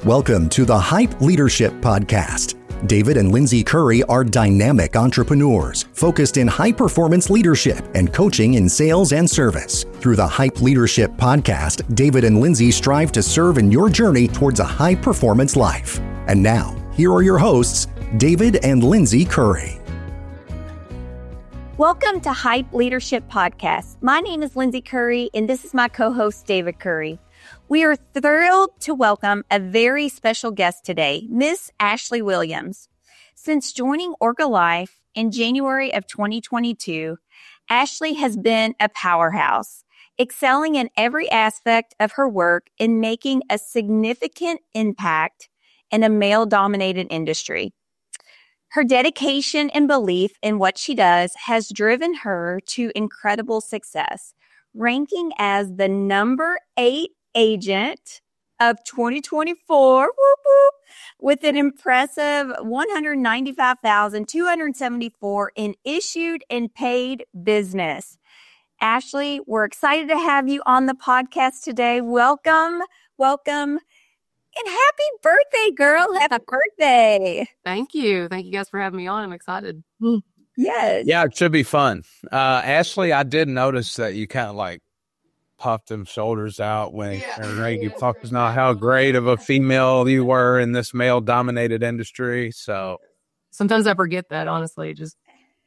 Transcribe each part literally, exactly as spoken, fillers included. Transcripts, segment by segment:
Welcome to the Hype Leadership Podcast. David and Lindsay Curry are dynamic entrepreneurs focused in high-performance leadership and coaching in sales and service. Through the Hype Leadership Podcast, David and Lindsay strive to serve in your journey towards a high-performance life. And now, here are your hosts, David and Lindsay Curry. Welcome to Hype Leadership Podcast. My name is Lindsay Curry, and this is my co-host, David Curry. We are thrilled to welcome a very special guest today, Miss Ashley Williams. Since joining Orca Life in January of twenty twenty-two, Ashley has been a powerhouse, excelling in every aspect of her work and making a significant impact in a male-dominated industry. Her dedication and belief in what she does has driven her to incredible success, ranking as the number eight agent of twenty twenty-four whoop, whoop, with an impressive one hundred ninety-five thousand two hundred seventy-four in issued and paid business. Ashley, we're excited to have you on the podcast today. Welcome, welcome, and happy birthday, girl. Happy birthday. Thank you. Thank you guys for having me on. I'm excited. Yes. Yeah, it should be fun. Uh, Ashley, I did notice that you kind of like puffed them shoulders out when yeah, you yeah, talked about how great of a female you were in this male-dominated industry. So sometimes I forget that, honestly. Just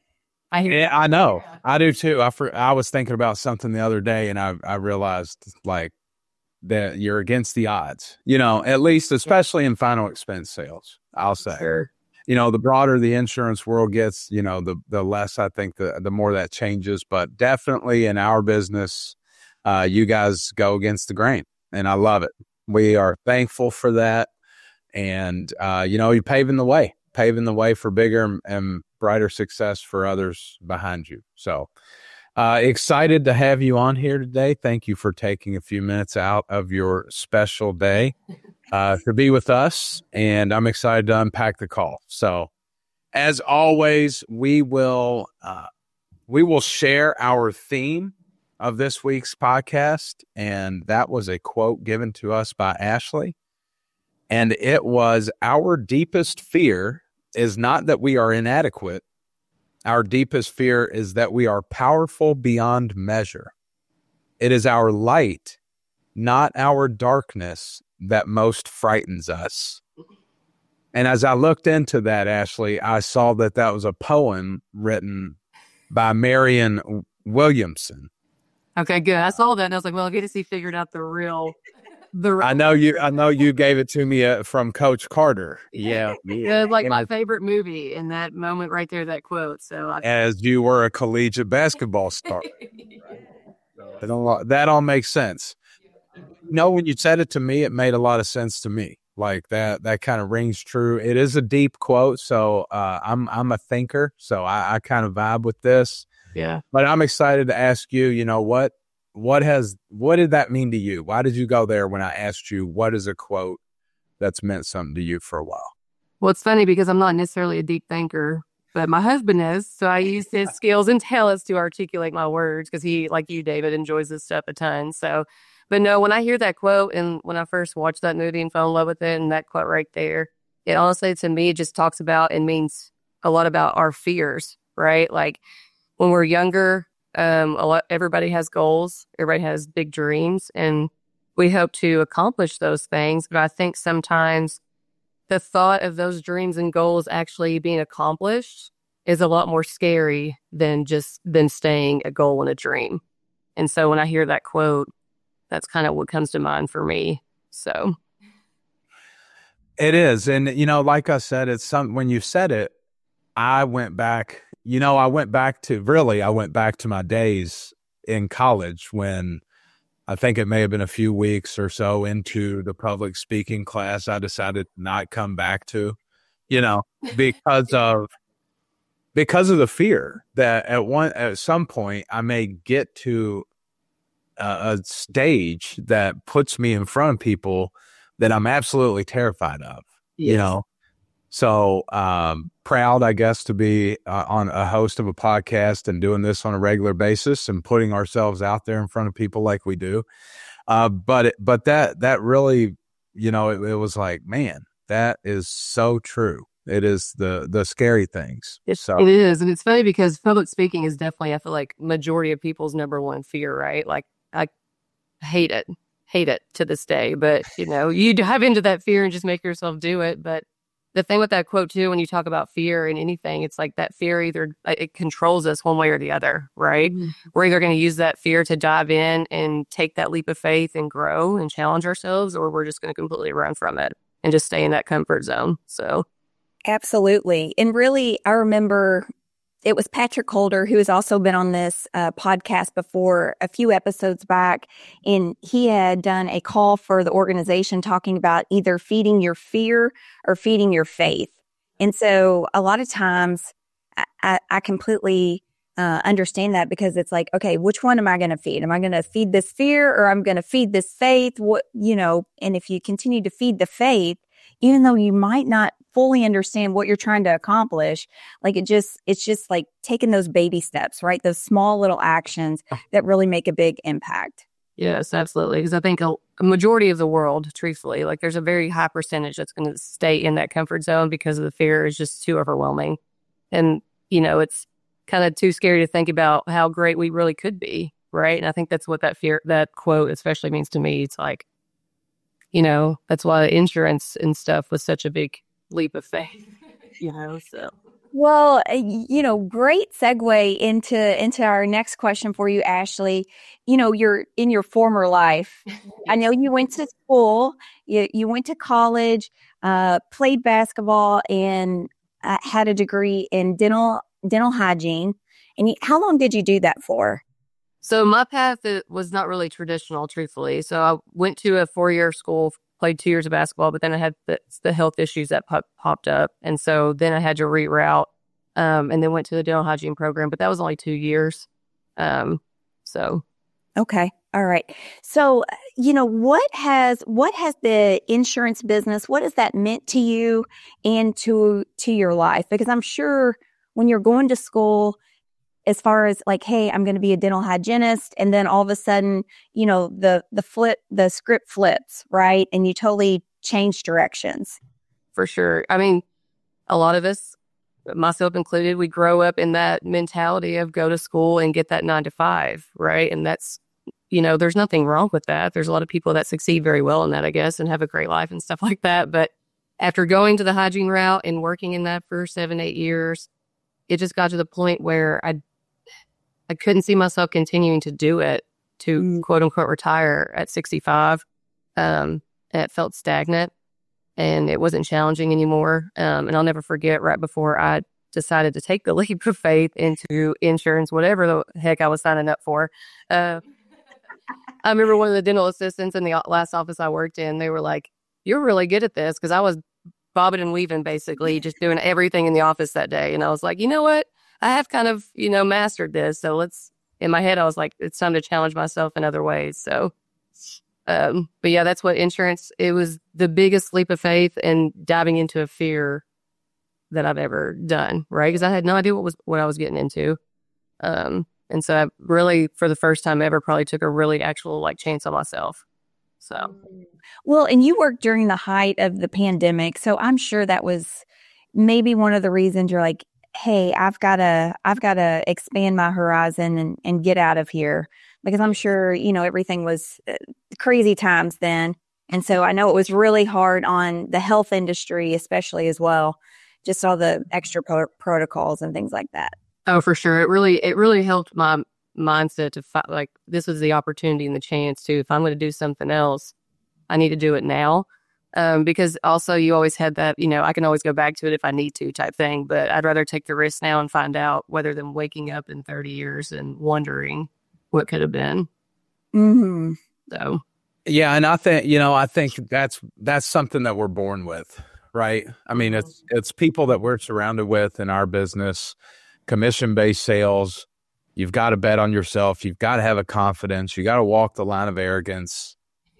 I hear. Yeah, I know. I do too. I for, I was thinking about something the other day, and I I realized like that you're against the odds. You know, at least especially in final expense sales. I'll say. Sure. You know, the broader the insurance world gets, you know, the the less I think the the more that changes. But definitely in our business, Uh, you guys go against the grain, and I love it. We are thankful for that. And, uh, you know, you're paving the way, paving the way for bigger and, and brighter success for others behind you. So uh, excited to have you on here today. Thank you for taking a few minutes out of your special day uh, to be with us. And I'm excited to unpack the call. So as always, we will, uh, we will share our theme of this week's podcast, and that was a quote given to us by Ashley, and it was, "Our deepest fear is not that we are inadequate. Our deepest fear is that we are powerful beyond measure. It is our light, not our darkness, that most frightens us." And as I looked into that, Ashley, I saw that that was a poem written by Marianne Williamson. Okay, good. I saw that and I was like, well, I guess he figured out the real, the real. I know you, I know you gave it to me uh, from Coach Carter. Yeah. Yeah, like my favorite movie in that moment right there, that quote. So I, as you were a collegiate basketball star. that, all, that all makes sense. You know, when you said it to me, it made a lot of sense to me. Like that, that kind of rings true. It is a deep quote. So uh, I'm, I'm a thinker. So I, I kind of vibe with this. Yeah. But I'm excited to ask you, you know, what, what has, what did that mean to you? Why did you go there when I asked you, what is a quote that's meant something to you for a while? Well, it's funny because I'm not necessarily a deep thinker, but my husband is. So I use his skills and talents to articulate my words because he, like you, David, enjoys this stuff a ton. So, but no, when I hear that quote and when I first watched that movie and fell in love with it and that quote right there, it honestly, to me, just talks about and means a lot about our fears, right? Like, when we're younger, um, a lot, everybody has goals. Everybody has big dreams, and we hope to accomplish those things. But I think sometimes the thought of those dreams and goals actually being accomplished is a lot more scary than just than staying a goal and a dream. And so when I hear that quote, that's kind of what comes to mind for me. So it is, and you know, like I said, it's some when you said it, I went back. You know, I went back to, really, I went back to my days in college when I think it may have been a few weeks or so into the public speaking class I decided to not come back to, you know, because of, because of the fear that at one, at some point I may get to a, a stage that puts me in front of people that I'm absolutely terrified of, yes. you know? So um, proud, I guess, to be uh, on a host of a podcast and doing this on a regular basis and putting ourselves out there in front of people like we do. Uh, but it, but that that really you know, it, it was like, man, that is so true. It is the the scary things. It, so it is. And it's funny because public speaking is definitely, I feel like, majority of people's number one fear, right? Like, I hate it, hate it to this day. But, you know, you dive into that fear and just make yourself do it. But the thing with that quote, too, when you talk about fear and anything, it's like that fear either it controls us one way or the other, right? Mm-hmm. We're either going to use that fear to dive in and take that leap of faith and grow and challenge ourselves, or we're just going to completely run from it and just stay in that comfort zone. So, absolutely. And really, I remember it was Patrick Holder, who has also been on this uh, podcast before a few episodes back, and he had done a call for the organization talking about either feeding your fear or feeding your faith. And so a lot of times I, I, I completely uh, understand that, because it's like, okay, which one am I going to feed? Am I going to feed this fear, or I'm going to feed this faith? What, you know, and if you continue to feed the faith, even though you might not fully understand what you're trying to accomplish, like it just, it's just like taking those baby steps, right? Those small little actions that really make a big impact. Yes, absolutely. Because I think a, a majority of the world, truthfully, like there's a very high percentage that's going to stay in that comfort zone because of the fear is just too overwhelming. And, you know, it's kind of too scary to think about how great we really could be, right? And I think that's what that fear, that quote especially means to me. It's like, you know, that's why insurance and stuff was such a big leap of faith, you know, so. Well, you know, great segue into into our next question for you, Ashley. You know, you're in your former life. I know you went to school, you, you went to college, uh, played basketball, and uh, had a degree in dental dental hygiene. And you, how long did you do that for? So my path was not really traditional, truthfully. So I went to a four-year school, played two years of basketball, but then I had the, the health issues that pop, popped up. And so then I had to reroute um, and then went to the dental hygiene program, but that was only two years. Um, so. Okay. All right. So, you know, what has, what has the insurance business, what has that meant to you and to, to your life? Because I'm sure when you're going to school, as far as like, hey, I'm going to be a dental hygienist. And then all of a sudden, you know, the, the flip, the script flips, right? And you totally change directions. For sure. I mean, a lot of us, myself included, we grow up in that mentality of go to school and get that nine to five, right? And that's, you know, there's nothing wrong with that. There's a lot of people that succeed very well in that, I guess, and have a great life and stuff like that. But after going to the hygiene route and working in that for seven, eight years, it just got to the point where I I couldn't see myself continuing to do it to mm. quote unquote retire at sixty-five. Um, it felt stagnant and it wasn't challenging anymore. Um, and I'll never forget right before I decided to take the leap of faith into insurance, whatever the heck I was signing up for. Uh, I remember one of the dental assistants in the last office I worked in, they were like, "You're really good at this." Cause I was bobbing and weaving, basically just doing everything in the office that day. And I was like, you know what? I have kind of, you know, mastered this. So let's, in my head, I was like, it's time to challenge myself in other ways. So, um, but yeah, that's what insurance, it was the biggest leap of faith and diving into a fear that I've ever done. Right. Cause I had no idea what was, what I was getting into. Um, and so I really, for the first time ever, probably took a really actual like chance on myself. So, well, and you worked during the height of the pandemic. So I'm sure that was maybe one of the reasons you're like, hey, I've got to, I've got to expand my horizon and, and get out of here, because I'm sure, you know, everything was crazy times then. And so I know it was really hard on the health industry, especially as well, just all the extra pro- protocols and things like that. Oh, for sure. It really, it really helped my mindset to fi- like, this was the opportunity and the chance to, if I'm going to do something else, I need to do it now. Um, because also you always had that, you know, I can always go back to it if I need to type thing, but I'd rather take the risk now and find out whether than waking up in thirty years and wondering what could have been. Mm-hmm. So. Yeah. And I think, you know, I think that's, that's something that we're born with, right? I mean, it's, it's people that we're surrounded with in our business, commission-based sales. You've got to bet on yourself. You've got to have a confidence. You got to walk the line of arrogance.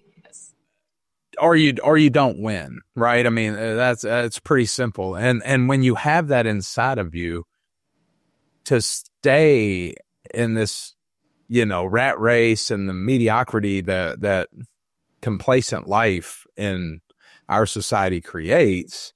Or you or you don't win, right? I mean, that's that's pretty simple. And and when you have that inside of you, to stay in this, you know, rat race and the mediocrity that that complacent life in our society creates,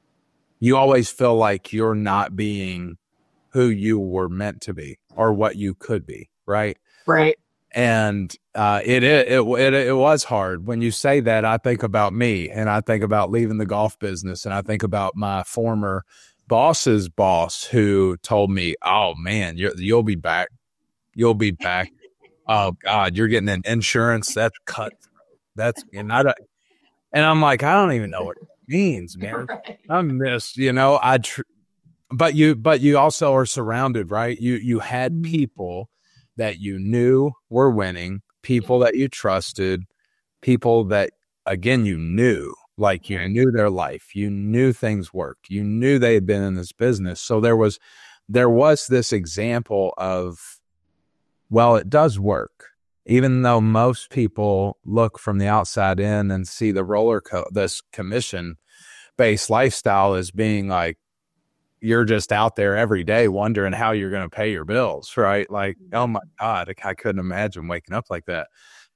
you always feel like you're not being who you were meant to be or what you could be, right? Right. And uh, it, it it it it was hard. When you say that, I think about me, and I think about leaving the golf business, and I think about my former boss's boss who told me, "Oh man, you're, you'll be back. You'll be back. Oh God, you're getting an insurance. That's cut. That's and I don't." And I'm like, I don't even know what it means, man. Right. I miss, you know, I. Tr- but you, but you also are surrounded, right? You you had people that you knew were winning, people that you trusted, people that, again, you knew, like you knew their life, you knew things worked, you knew they had been in this business. So there was, there was this example of, well, it does work, even though most people look from the outside in and see the roller co- this commission-based lifestyle as being like, you're just out there every day wondering how you're going to pay your bills, right? Like, oh my God, I couldn't imagine waking up like that.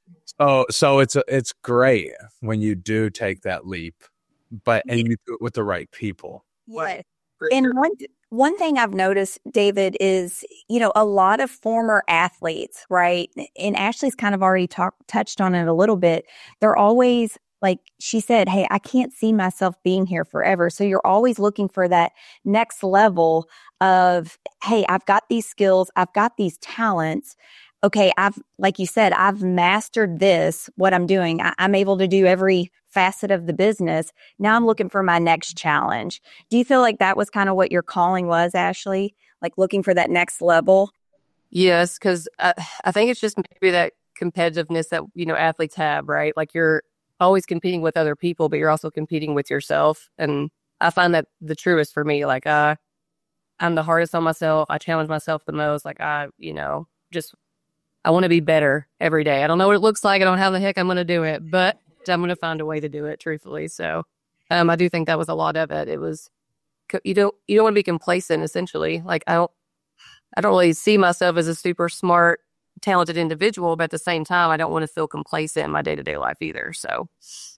So, so it's, it's great when you do take that leap, but, and you do it with the right people. Yeah. And one, one thing I've noticed, David, is, you know, a lot of former athletes, right? And Ashley's kind of already talked, touched on it a little bit. They're always, like she said, hey, I can't see myself being here forever. So you're always looking for that next level of, hey, I've got these skills. I've got these talents. Okay, I've, like you said, I've mastered this, what I'm doing. I, I'm able to do every facet of the business. Now I'm looking for my next challenge. Do you feel like that was kind of what your calling was, Ashley? Like looking for that next level? Yes, because I, I think it's just maybe that competitiveness that, you know, athletes have, right? Like you're always competing with other people, but you're also competing with yourself. And I find that the truest for me. Like, uh, I'm the hardest on myself. I challenge myself the most. Like, I, you know, just, I want to be better every day. I don't know what it looks like. I don't know how the heck I'm going to do it, but I'm going to find a way to do it, truthfully. So um, I do think that was a lot of it. It was, you don't, you don't want to be complacent, essentially. Like, I don't, I don't really see myself as a super smart, talented individual, but at the same time, I don't want to feel complacent in my day-to-day life either. So,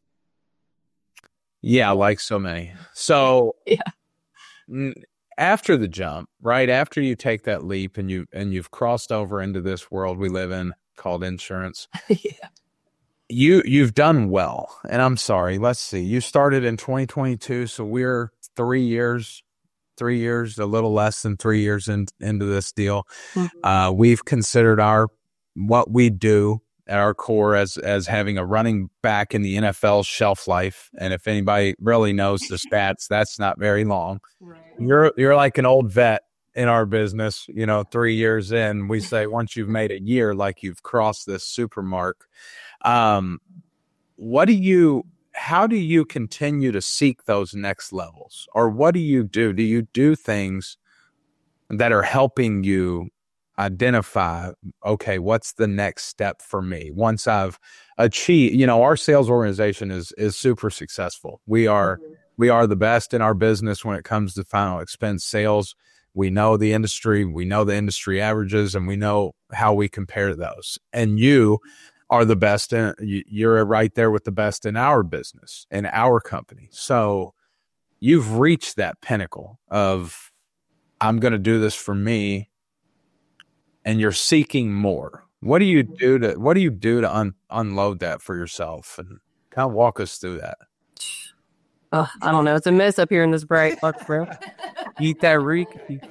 yeah, like so many. So, yeah. After the jump, right after you take that leap and you and you've crossed over into this world we live in called insurance, yeah, you you've done well. And I'm sorry, let's see, you started in twenty twenty-two, so we're three years. Three years, a little less than three years in, into this deal. Mm-hmm. Uh, we've considered our what we do at our core as as having a running back in the N F L shelf life. And if anybody really knows the stats, that's not very long. Right. You're you're like an old vet in our business. You know, three years in, we say once you've made a year, like you've crossed this super mark. Um, what do you? How do you continue to seek those next levels? Or what do you do? Do you do things that are helping you identify, okay, what's the next step for me? Once I've achieved, you know, our sales organization is is super successful. We are mm-hmm. we are the best in our business when it comes to final expense sales. We know the industry, we know the industry averages, and we know how we compare those. And you are the best in, you're right there with the best in our business, in our company. So you've reached that pinnacle of, I'm going to do this for me, and you're seeking more. What do you do to, what do you do to un, unload that for yourself? And kind of walk us through that. Oh, I don't know. It's a mess up here in this bright room. Eat that reek.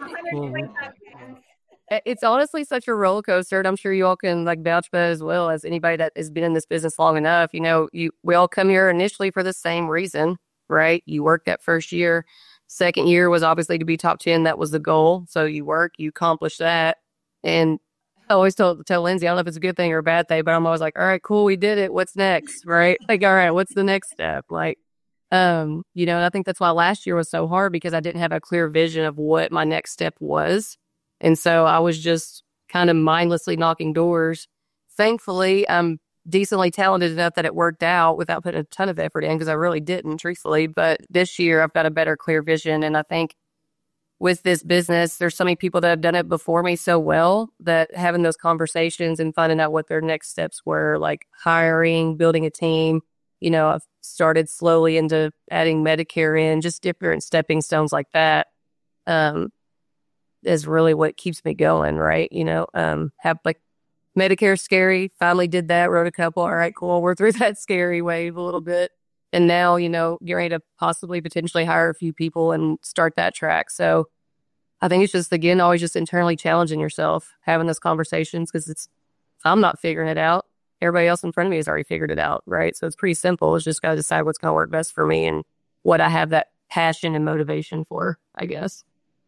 It's honestly such a roller coaster, and I'm sure you all can like vouch for that as well as anybody that has been in this business long enough. You know, you we all come here initially for the same reason, right? You work that first year. Second year was obviously to be top ten. That was the goal. So you work, you accomplish that. And I always tell, tell Lindsay, I don't know if it's a good thing or a bad thing, but I'm always like, all right, cool, we did it. What's next, right? Like, all right, what's the next step? Like, um, you know, and I think that's why last year was so hard because I didn't have a clear vision of what my next step was. And so I was just kind of mindlessly knocking doors. Thankfully, I'm decently talented enough that it worked out without putting a ton of effort in because I really didn't, truthfully. But this year, I've got a better, clear vision. And I think with this business, there's so many people that have done it before me so well that having those conversations and finding out what their next steps were, like hiring, building a team, you know, I've started slowly into adding Medicare in, just different stepping stones like that, um, is really what keeps me going, right? You know, um, have like Medicare scary, finally did that, wrote a couple. All right, cool. We're through that scary wave a little bit. And now, you know, you're ready to possibly potentially hire a few people and start that track. So I think it's just, again, always just internally challenging yourself, having those conversations, because it's, I'm not figuring it out. Everybody else in front of me has already figured it out, right? So it's pretty simple. It's just got to decide what's going to work best for me and what I have that passion and motivation for, I guess.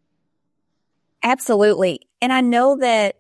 Absolutely. And I know that,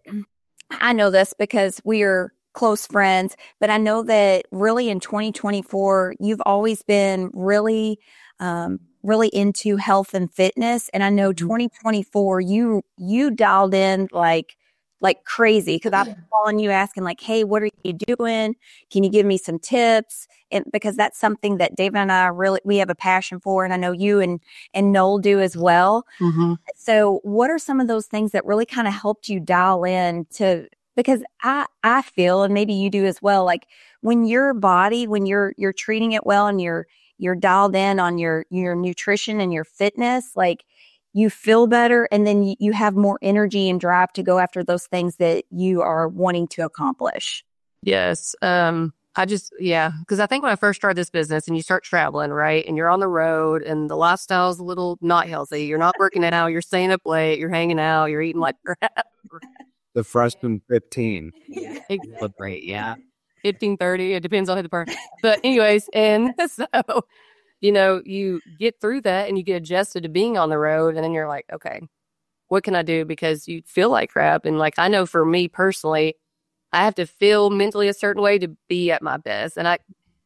I know this because we are close friends, but I know that really in twenty twenty-four, you've always been really, um, really into health and fitness. And I know twenty twenty-four, you, you dialed in like, like crazy, because I've been calling you asking like, hey, what are you doing? Can you give me some tips? And because that's something that David and I really, we have a passion for. And I know you and, and Noel do as well. Mm-hmm. So what are some of those things that really kind of helped you dial in to, because I, I feel, and maybe you do as well, like when your body, when you're, you're treating it well and you're, you're dialed in on your, your nutrition and your fitness, like you feel better, and then you, you have more energy and drive to go after those things that you are wanting to accomplish. Yes. Um, I just, yeah, because I think when I first started this business and you start traveling, right, and you're on the road and the lifestyle is a little not healthy, you're not working out, you're staying up late, you're hanging out, you're eating like crap. The freshman fifteen. Yeah. Great, yeah. fifteen, thirty, it depends on who the person. But anyways, and so, you know, you get through that and you get adjusted to being on the road, and then you're like, okay, what can I do? Because you feel like crap. And like, I know for me personally, I have to feel mentally a certain way to be at my best. And I,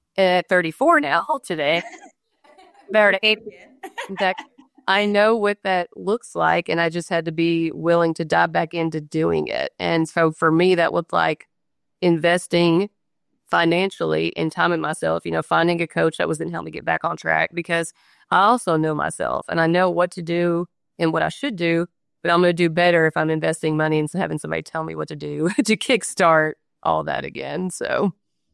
at thirty-four now, today, better to eight. In fact, I know what that looks like, and I just had to be willing to dive back into doing it. And so for me, that looked like investing financially in time in myself, you know, finding a coach that was going to help me get back on track, because I also know myself and I know what to do and what I should do, but I'm going to do better if I'm investing money and having somebody tell me what to do to kickstart all that again. So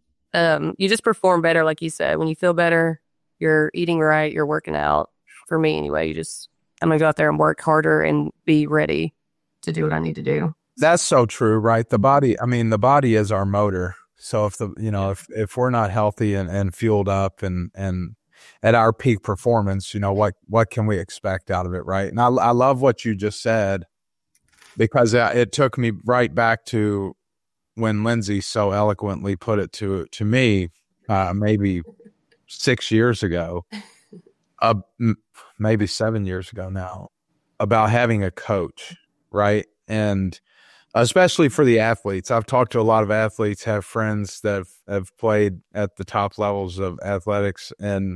um, you just perform better, like you said. When you feel better, you're eating right, you're working out. For me anyway, you just, I'm going to go out there and work harder and be ready to do what I need to do. That's so true, right? The body, I mean, the body is our motor. So if the, you know, if, if we're not healthy and, and fueled up and, and at our peak performance, you know, what, what can we expect out of it? Right. And I, I love what you just said, because it took me right back to when Lindsay so eloquently put it to, to me, uh, maybe six years ago, uh, maybe seven years ago now, about having a coach. Right. And especially for the athletes. I've talked to a lot of athletes, have friends that have, have played at the top levels of athletics, and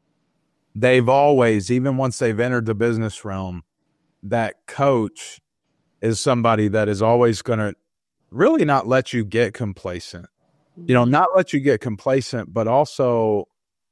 they've always, even once they've entered the business realm, that coach is somebody that is always going to really not let you get complacent. You know, not let you get complacent, but also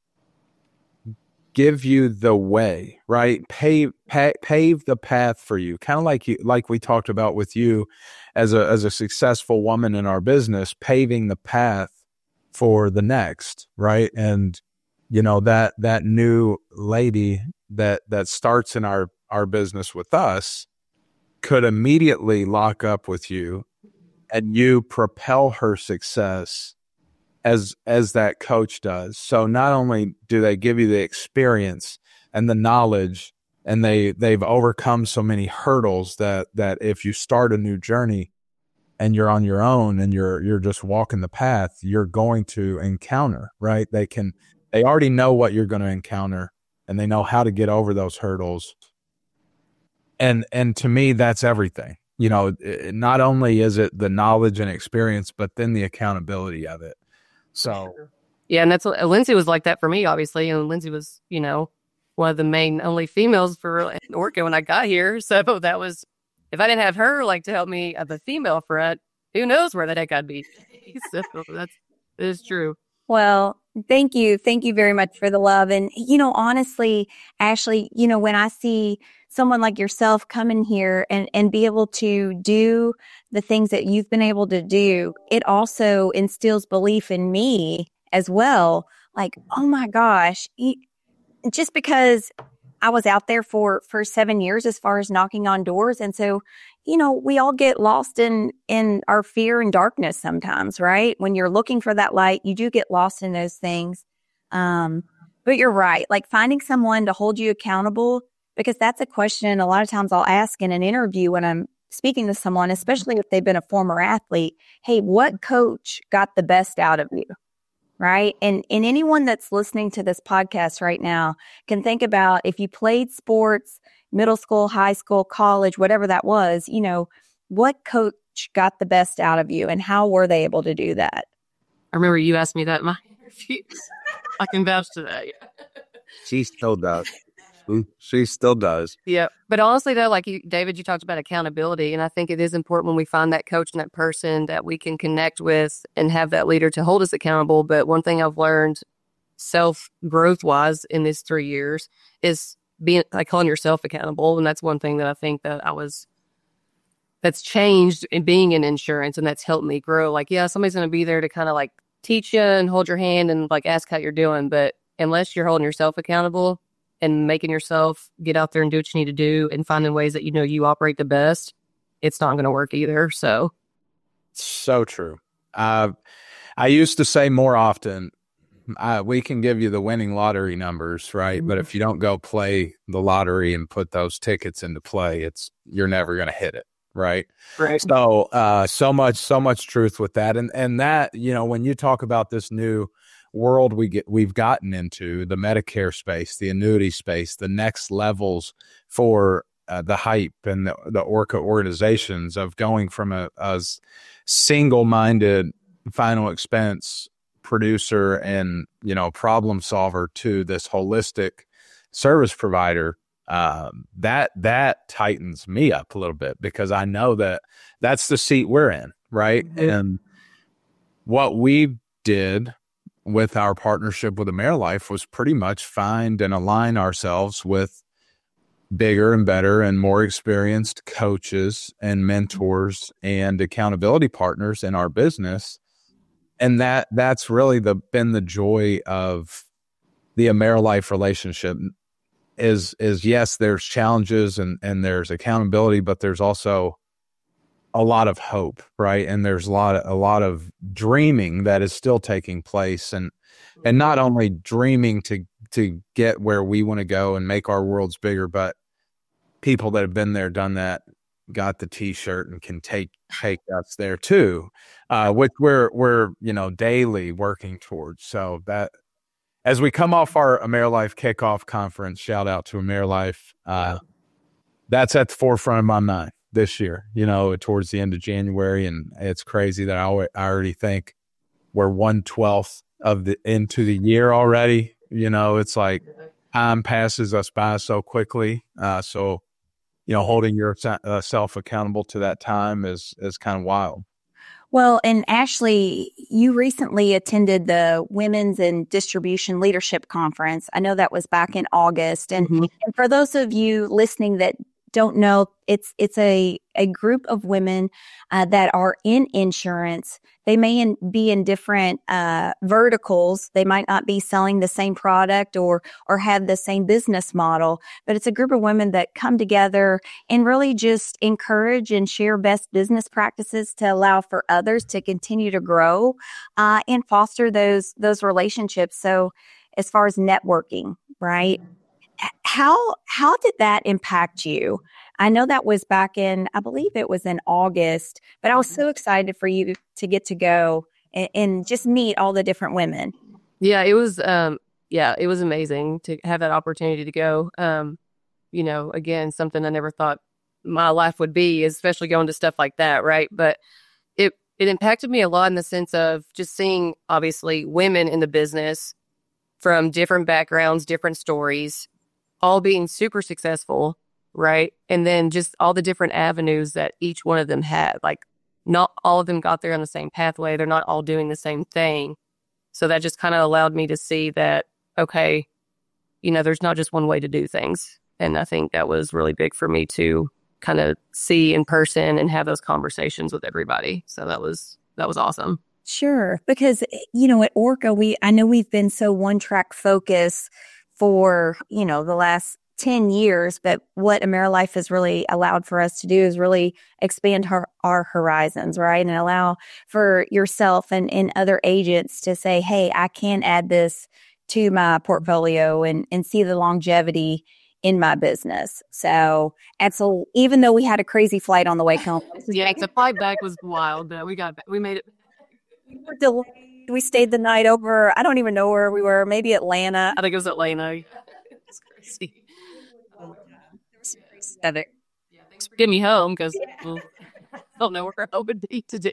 give you the way, right? Pave, pa- pave the path for you. Kind of like you, like we talked about with you as a, as a successful woman in our business, paving the path for the next, right? And, you know, that, that new lady that, that starts in our, our business with us could immediately lock up with you, and you propel her success as as that coach does. So not only do they give you the experience and the knowledge, and they they've overcome so many hurdles that that if you start a new journey and you're on your own and you're you're just walking the path, you're going to encounter, right? They can they already know what you're going to encounter, and they know how to get over those hurdles. And and to me, that's everything. You know, it, not only is it the knowledge and experience, but then the accountability of it. So, yeah, and that's what Lindsay was like that for me, obviously. And Lindsay was, you know, one of the main only females for Orca when I got here. So that was, if I didn't have her like to help me at the female front, who knows where the heck I'd be. So that's, it is true. Well, thank you. Thank you very much for the love. And, you know, honestly, Ashley, you know, when I see someone like yourself come in here and, and be able to do the things that you've been able to do, it also instills belief in me as well. like, oh my gosh, just because I was out there for, for seven years as far as knocking on doors. And so, you know, we all get lost in, in our fear and darkness sometimes, right? When you're looking for that light, you do get lost in those things. Um, but you're right. Like finding someone to hold you accountable, because that's a question a lot of times I'll ask in an interview when I'm speaking to someone, especially if they've been a former athlete. Hey, what coach got the best out of you? Right. And, and anyone that's listening to this podcast right now can think about if you played sports, middle school, high school, college, whatever that was, you know, what coach got the best out of you and how were they able to do that? I remember you asked me that in my interviews. I can vouch to that. Yeah. She still does. She still does. Yeah. But honestly, though, like you, David, you talked about accountability. And I think it is important when we find that coach and that person that we can connect with and have that leader to hold us accountable. But one thing I've learned self-growth wise in these three years is being like holding yourself accountable. And that's one thing that I think that I was, that's changed in being in insurance and that's helped me grow. Like, yeah, somebody's going to be there to kind of like teach you and hold your hand and like ask how you're doing. But unless you're holding yourself accountable and making yourself get out there and do what you need to do and finding ways that you know you operate the best, it's not going to work either. So, so true. Uh, I used to say more often, uh, we can give you the winning lottery numbers, right? Mm-hmm. But if you don't go play the lottery and put those tickets into play, it's you're never going to hit it, right? Right. So, uh, so much, so much truth with that, and and that you know when you talk about this new world we get we've gotten into, the Medicare space, the annuity space, the next levels for uh, the hype and the, the Orca organizations of going from a, a single-minded final expense producer and you know problem solver to this holistic service provider. Um, that that tightens me up a little bit because I know that that's the seat we're in, right? Mm-hmm. And what we did with our partnership with AmeriLife was pretty much find and align ourselves with bigger and better and more experienced coaches and mentors and accountability partners in our business. And that that's really the been the joy of the AmeriLife relationship is, is yes, there's challenges and, and there's accountability, but there's also a lot of hope, right? And there's a lot of, a lot of dreaming that is still taking place, and and not only dreaming to to get where we want to go and make our worlds bigger, but people that have been there, done that, got the T-shirt and can take take us there too, uh, which we're we're you know daily working towards. So that as we come off our AmeriLife kickoff conference, shout out to AmeriLife, uh, that's at the forefront of my mind this year, you know, towards the end of January. And it's crazy that I, always, I already think we're one twelfth of the into the year already. You know, it's like time passes us by so quickly. Uh, so, you know, holding yourself accountable to that time is, is kind of wild. Well, and Ashley, you recently attended the Women's in Distribution Leadership Conference. I know that was back in August. And, mm-hmm. and for those of you listening that don't know, it's it's a, a group of women uh, that are in insurance. They may in, be in different uh, verticals. They might not be selling the same product or or have the same business model, but it's a group of women that come together and really just encourage and share best business practices to allow for others to continue to grow uh, and foster those those relationships. So as far as networking, right? How how did that impact you? I know that was back in, I believe it was in August, but I was so excited for you to get to go and, and just meet all the different women. Yeah, it was, um, yeah, it was amazing to have that opportunity to go. Um, you know, again, something I never thought my life would be, especially going to stuff like that, right? But it it impacted me a lot in the sense of just seeing, obviously, women in the business from different backgrounds, different stories, all being super successful, right? And then just all the different avenues that each one of them had. Like, not all of them got there on the same pathway. They're not all doing the same thing. So that just kind of allowed me to see that, okay, you know, there's not just one way to do things. And I think that was really big for me to kind of see in person and have those conversations with everybody. So that was, that was awesome. Sure. Because, you know, at Orca, we, I know we've been so one track focus for, you know, the last ten years, but what AmeriLife has really allowed for us to do is really expand her, our horizons, right? And allow for yourself and, and other agents to say, hey, I can add this to my portfolio and, and see the longevity in my business. So, and so even though we had a crazy flight on the way home, yeah, the flight back was wild, but we got back. We made it. We were delayed. We stayed the night over. I don't even know where we were. Maybe Atlanta. I think it was Atlanta. It's crazy. Yeah, thanks for getting me home because yeah. well, I don't know where I would be today.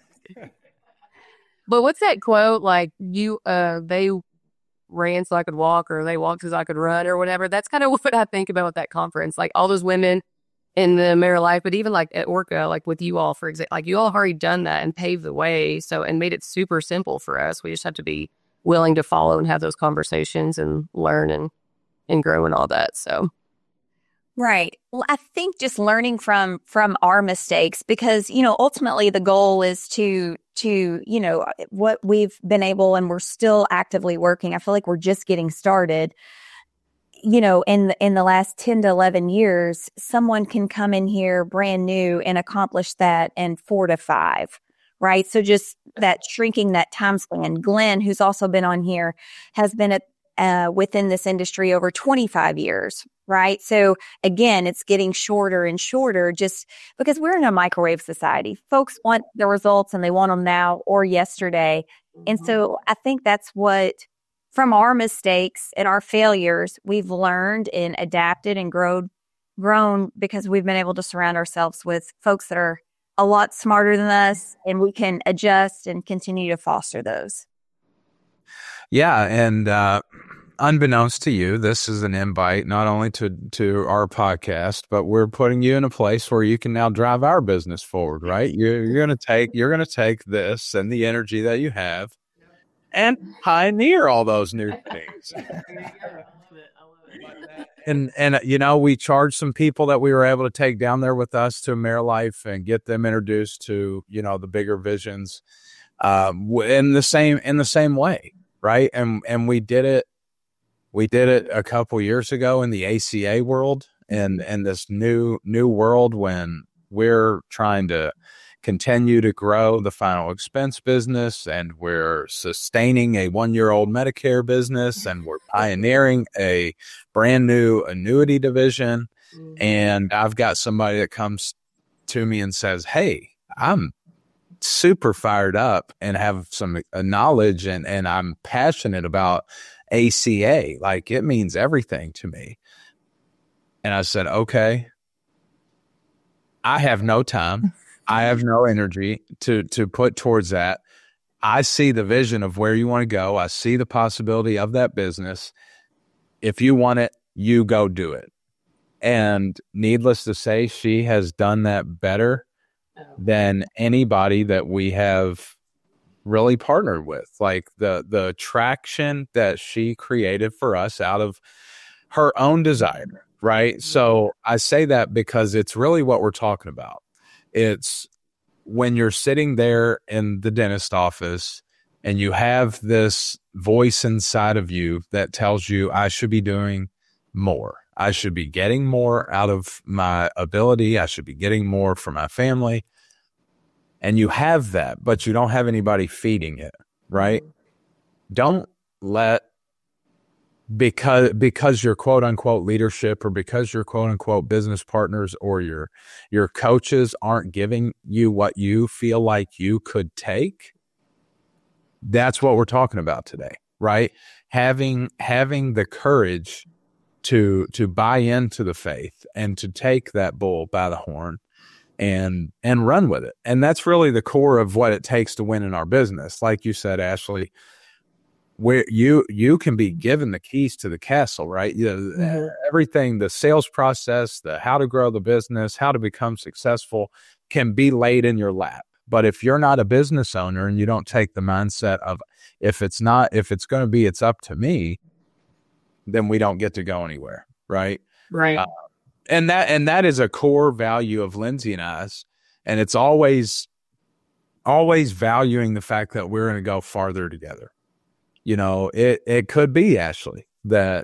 But what's that quote? Like you, uh, they ran so I could walk, or they walked so I could run, or whatever. That's kind of what I think about with that conference. Like all those women in the AmeriLife, but even like at Orca, like with you all, for example, like you all have already done that and paved the way. So, and made it super simple for us. We just have to be willing to follow and have those conversations and learn and, and grow and all that. So. Right. Well, I think just learning from from our mistakes, because, you know, ultimately the goal is to to, you know, what we've been able, and we're still actively working. I feel like we're just getting started. You know, in the, in the last ten to eleven years, someone can come in here brand new and accomplish that in four to five. Right. So just that shrinking that time span. Glenn, who's also been on here, has been at, uh, within this industry over twenty-five years. Right. So again, it's getting shorter and shorter just because we're in a microwave society. Folks want the results and they want them now or yesterday. And so I think that's what, from our mistakes and our failures, we've learned and adapted and grown, grown because we've been able to surround ourselves with folks that are a lot smarter than us, and we can adjust and continue to foster those. Yeah. And, uh, unbeknownst to you, this is an invite not only to, to our podcast, but we're putting you in a place where you can now drive our business forward, right? You're, you're going to take, you're going to take this and the energy that you have and pioneer all those new things. And, and, you know, we charged some people that we were able to take down there with us to AmeriLife and get them introduced to, you know, the bigger visions, um, in the same, in the same way. Right. And, and we did it. We did it a couple years ago in the A C A world, and, and this new, new world when we're trying to continue to grow the final expense business, and we're sustaining a one-year-old Medicare business, and we're pioneering a brand new annuity division. And I've got somebody that comes to me and says, hey, I'm super fired up and have some uh, knowledge and, and I'm passionate about A C A. Like it means everything to me. And I said, okay, I have no time. I have no energy to, to put towards that. I see the vision of where you want to go. I see the possibility of that business. If you want it, you go do it. And needless to say, she has done that better than anybody that we have really partnered with. Like the, the traction that she created for us out of her own desire, right? So I say that because it's really what we're talking about. It's when you're sitting there in the dentist office and you have this voice inside of you that tells you I should be doing more. I should be getting more out of my ability. I should be getting more for my family. And you have that, but you don't have anybody feeding it, right? Don't let, because, because your quote unquote leadership or because your quote unquote business partners or your, your coaches aren't giving you what you feel like you could take. That's what we're talking about today, right? Having, having the courage to, to buy into the faith and to take that bull by the horn and, and run with it. And that's really the core of what it takes to win in our business. Like you said, Ashley, where you, you can be given the keys to the castle, right? You know, mm-hmm. Everything, the sales process, the how to grow the business, how to become successful can be laid in your lap. But if you're not a business owner and you don't take the mindset of, if it's not, if it's going to be, it's up to me, then we don't get to go anywhere. Right. Right. Uh, and that, and that is a core value of Lindsay and I's. And it's always always valuing the fact that we're going to go farther together. You know, it, it could be Ashley that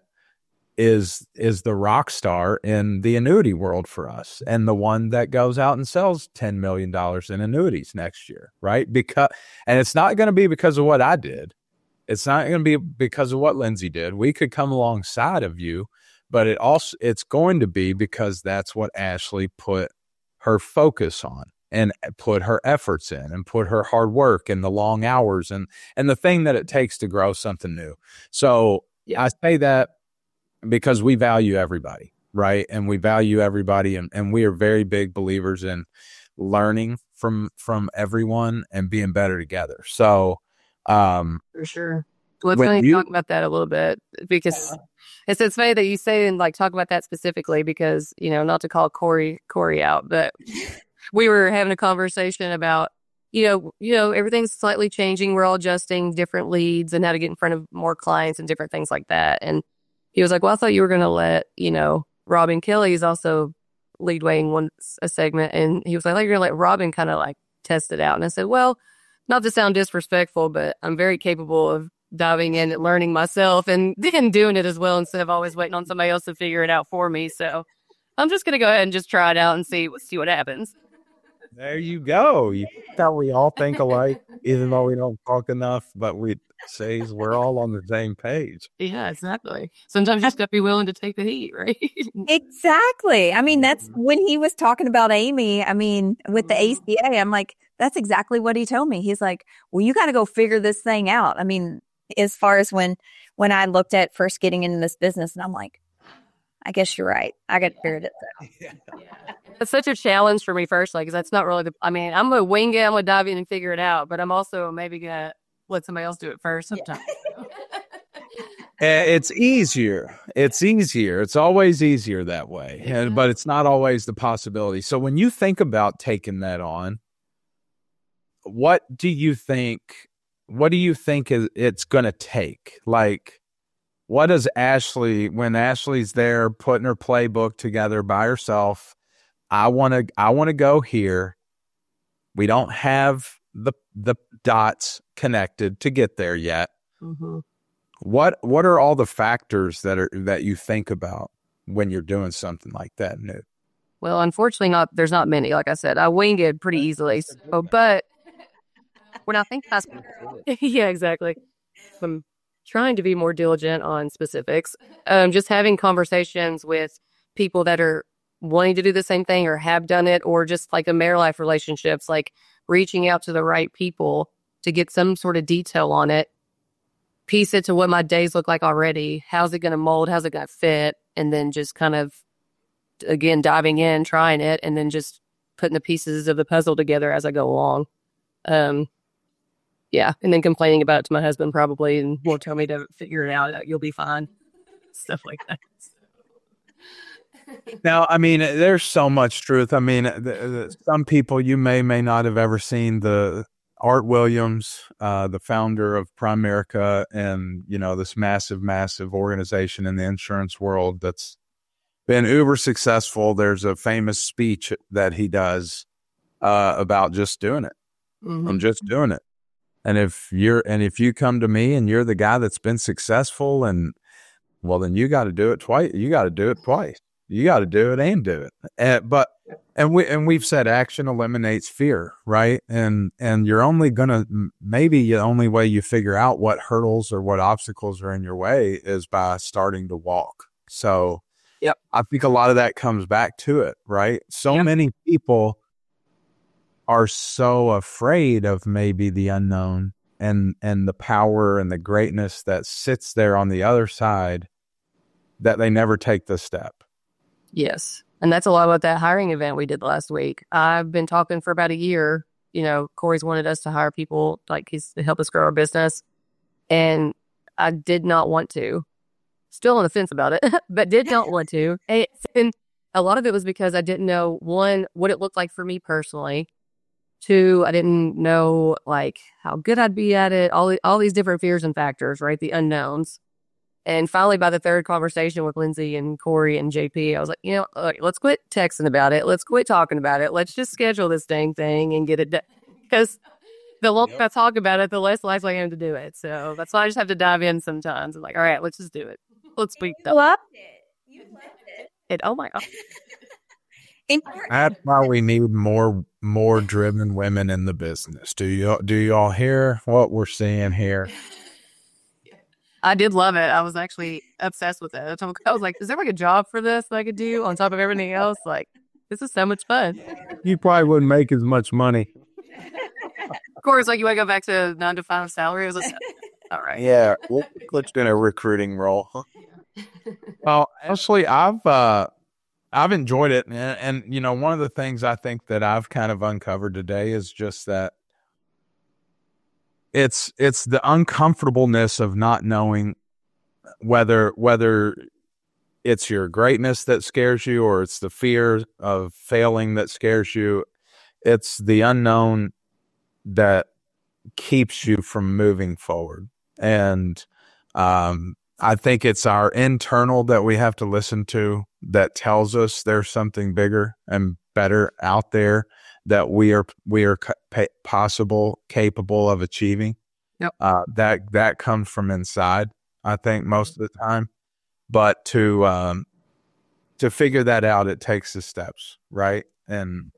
is is the rock star in the annuity world for us, and the one that goes out and sells ten million dollars in annuities next year, right? Because, and it's not going to be because of what I did. It's not going to be because of what Lindsay did. We could come alongside of you, but it also it's going to be because that's what Ashley put her focus on and put her efforts in and put her hard work and the long hours and and the thing that it takes to grow something new. So yeah. I say that because we value everybody, right? And we value everybody, and, and we are very big believers in learning from from everyone and being better together. So um for sure. Let's kind of talk about that a little bit, because uh, it's it's funny that you say and like talk about that specifically, because, you know, not to call Corey Corey out, but we were having a conversation about, you know, you know, everything's slightly changing. We're all adjusting different leads and how to get in front of more clients and different things like that. And he was like, well, I thought you were going to let, you know, Robin Kelly's also lead weighing one a segment. And he was like, you're going to let Robin kind of like test it out. And I said, well, not to sound disrespectful, but I'm very capable of diving in and learning myself and then doing it as well, instead of always waiting on somebody else to figure it out for me. So I'm just going to go ahead and just try it out and see, see what happens. There you go. You thought we all think alike, even though we don't talk enough, but we say we're all on the same page. Yeah, exactly. Sometimes you just got to be willing to take the heat, right? Exactly. I mean, that's when he was talking about Amy. I mean, with the A C A, I'm like, that's exactly what he told me. He's like, well, you got to go figure this thing out. I mean, as far as when, when I looked at first getting into this business, and I'm like, I guess you're right. I got to figure it out. Yeah. It's such a challenge for me personally, because that's not really the, I mean, I'm going to wing it, I'm going to dive in and figure it out, but I'm also maybe going to let somebody else do it first sometimes. Yeah. It's easier. It's easier. It's always easier that way, and, but it's not always the possibility. So when you think about taking that on, what do you think, what do you think is, it's going to take? Like, what does Ashley, when Ashley's there putting her playbook together by herself, I want to, I want to go here. We don't have the, the dots connected to get there yet. Mm-hmm. What, what are all the factors that are, that you think about when you're doing something like that new? Well, unfortunately not, there's not many. Like I said, I wing it pretty easily. So, but when I think I, yeah, exactly. I'm trying to be more diligent on specifics. Um, just having conversations with people that are wanting to do the same thing or have done it, or just like a marriage life relationships, like reaching out to the right people to get some sort of detail on it, piece it to what my days look like already. How's it going to mold? How's it going to fit? And then just kind of, again, diving in, trying it, and then just putting the pieces of the puzzle together as I go along. Um, yeah. And then complaining about it to my husband probably, and won't tell me to figure it out. You'll be fine. Stuff like that. Now, I mean, there's so much truth. I mean, the, the, some people you may, may not have ever seen the Art Williams, uh, the founder of Primerica, and, you know, this massive, massive organization in the insurance world that's been uber successful. There's a famous speech that he does uh, about just doing it. Mm-hmm. I'm just doing it. And if you're, and if you come to me and you're the guy that's been successful, and well, then you got to do it twice. You got to do it twice. You got to do it and do it. And, but, and we, and we've said action eliminates fear, right? And, and you're only going to, maybe the only way you figure out what hurdles or what obstacles are in your way is by starting to walk. So yep. I think a lot of that comes back to it, right? So yep. many people are so afraid of maybe the unknown and, and the power and the greatness that sits there on the other side that they never take the step. Yes. And that's a lot about that hiring event we did last week. I've been talking for about a year. You know, Corey's wanted us to hire people, like he's to help us grow our business. And I did not want to. Still on the fence about it, but did not want to. And a lot of it was because I didn't know, one, what it looked like for me personally. Two, I didn't know like how good I'd be at it. All, all these different fears and factors, right? The unknowns. And finally, by the third conversation with Lindsay and Corey and J P, I was like, you know, uh, let's quit texting about it. Let's quit talking about it. Let's just schedule this dang thing and get it done. Because the longer I talk about it, the less likely I am to do it. So that's why I just have to dive in sometimes. I'm like, all right, let's just do it. Let's speak. You loved it. You loved it. it. Oh my God. That's why we need more more driven women in the business. Do you do you all hear what we're seeing here? I did love it. I was actually obsessed with it. I was like, is there like a job for this that I could do on top of everything else? Like, this is so much fun. You probably wouldn't make as much money. Of course, like you want to go back to nine to five salary. It was like, all right. Yeah, let's do a recruiting role. Huh? Well, actually, I've uh, I've enjoyed it, and, and you know, one of the things I think that I've kind of uncovered today is just that it's it's the uncomfortableness of not knowing whether whether it's your greatness that scares you or it's the fear of failing that scares you. It's the unknown that keeps you from moving forward. And um, I think it's our internal that we have to listen to that tells us there's something bigger and better out there that we are we are ca- possible, capable of achieving. Yep. Uh, that that comes from inside, I think, most of the time. But to um, to figure that out, it takes the steps, right? And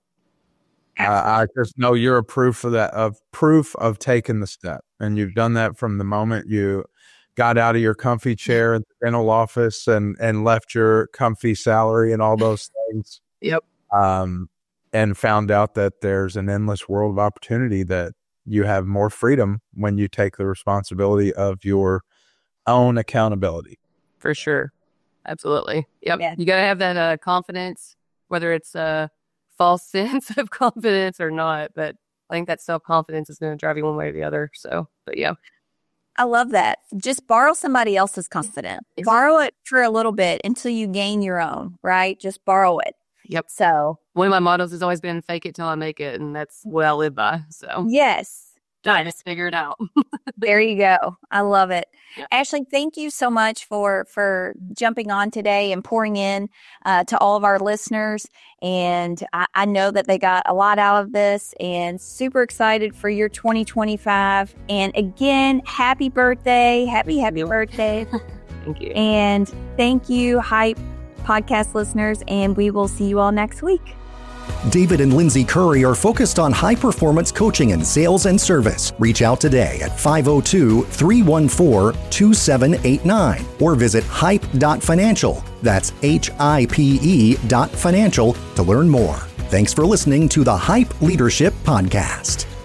uh, I just know you're a proof of that, of proof of taking the step, and you've done that from the moment you got out of your comfy chair in the dental office and and left your comfy salary and all those things. Yep. Um, and found out that there's an endless world of opportunity, that you have more freedom when you take the responsibility of your own accountability. For sure. Absolutely. Yep. Yeah. You got to have that uh, confidence, whether it's a false sense of confidence or not. But I think that self-confidence is going to drive you one way or the other. So, but yeah. I love that. Just borrow somebody else's confidence. Borrow it for a little bit until you gain your own, right? Just borrow it. Yep. So one of my mottos has always been fake it till I make it. And that's what I live by. So yes. I just figure it out. There you go. I love it. Yeah. Ashley, thank you so much for, for jumping on today and pouring in uh, to all of our listeners. And I, I know that they got a lot out of this, and super excited for your twenty twenty-five. And again, happy birthday. Happy, happy birthday. Thank you. And thank you, Hype podcast listeners. And we will see you all next week. David and Lindsay Curry are focused on high-performance coaching in sales and service. Reach out today at five oh two, three one four, two seven eight nine or visit hype dot financial. That's H I P E dot financial to learn more. Thanks for listening to the Hype Leadership Podcast.